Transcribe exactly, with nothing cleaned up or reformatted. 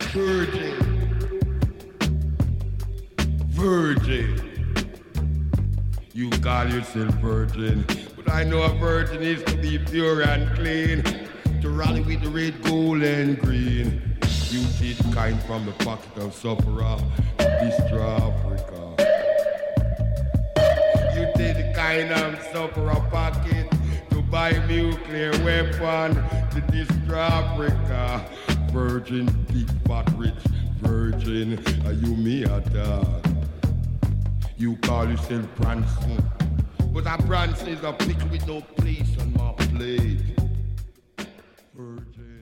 Virgin. Virgin. You call yourself virgin, but I know a virgin is to be pure and clean, to rally with the red, gold and green. You did kind from the pocket of Sufferer, destroy Africa. You did the kind of Sufferer pocket to buy nuclear weapon to destroy Africa. Virgin, big fat rich virgin, are you me a dog? You call yourself Branson, but a Branson is a pickle with no place on my plate. Virgin.